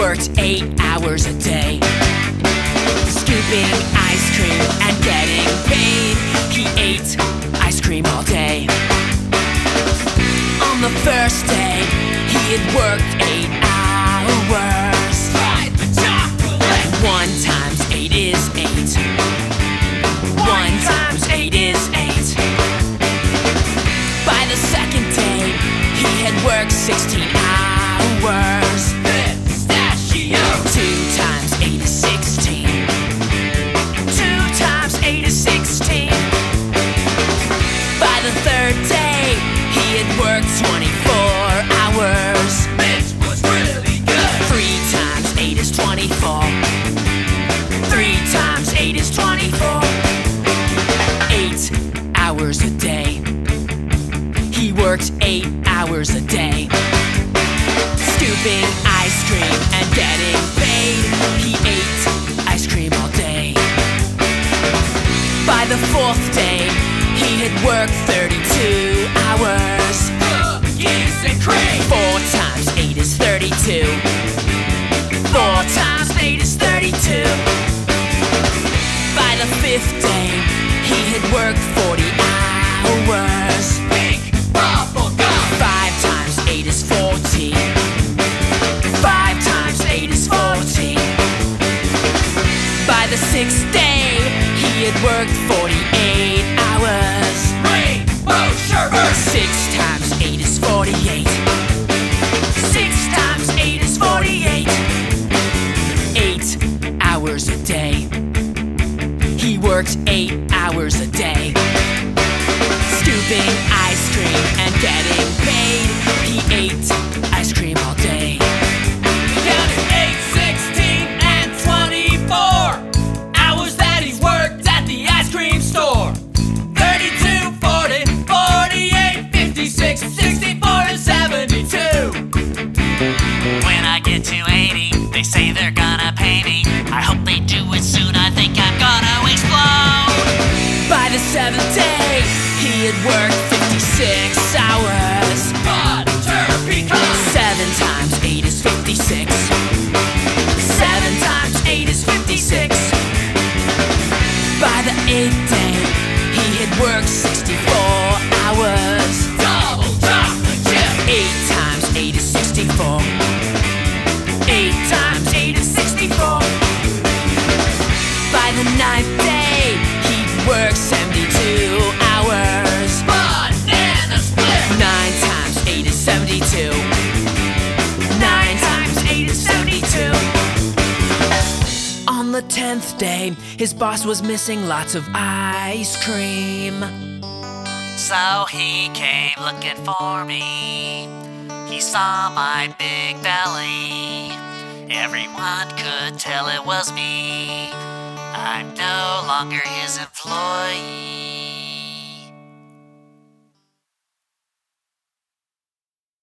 worked 8 hours a day, scooping ice cream and getting paid. He ate ice cream all day. On the first day, he had worked 8 hours. Tried the chocolate. 1 times 8 is 8. 1 times 8 is 8. By the second day, he had worked 16 hours. Pistachio. 2 times 8 is 16. 2 times 8 is 16. By the third day, he had worked 24 hours. Mitch was really good. 3 times 8 is 24. 3 times 8 is 24. 8 hours a day. He worked 8 hours a day, scooping ice cream and getting paid. He ate ice cream all day. By the fourth day, he had worked 32 hours. Cookies and cream. 4 times 8 is 32. 4 times 8 is 32. By the fifth day, he had worked 40 hours. Pink bubble gum. 5 times 8 is 40. 5 times 8 is 40. By the sixth day, he had worked 48 hours. Rainbow sherbet. 6 times 8 is 48. 6 times 8 is 48. 8 hours a day. He worked 8 hours a day, scooping ice cream and getting paid. He ate ice cream all day. Counted 8, 16, and 24 hours that he's worked at the ice cream store. 32, 40, 48, 56, 64, and 72. When I get to 80, they say they're gonna pay me. I hope they do it soon, I think I'm gonna explode. By the seventh day, he had worked 56 hours. Butter pecan. 7 times 8 is 56. 7 times 8 is 56. By the eighth day, he had worked 64 hours. Double chocolate chip. 8 times 8 is 64. 8 times 8 is 64. By the ninth day, he'd worked 72 hours. Banana split. 9 times 8 is 72. 9 times 8 is 72. On the 10th day, his boss was missing lots of ice cream. So he came looking for me. He saw my big belly. Everyone could tell it was me. I'm no longer his employee.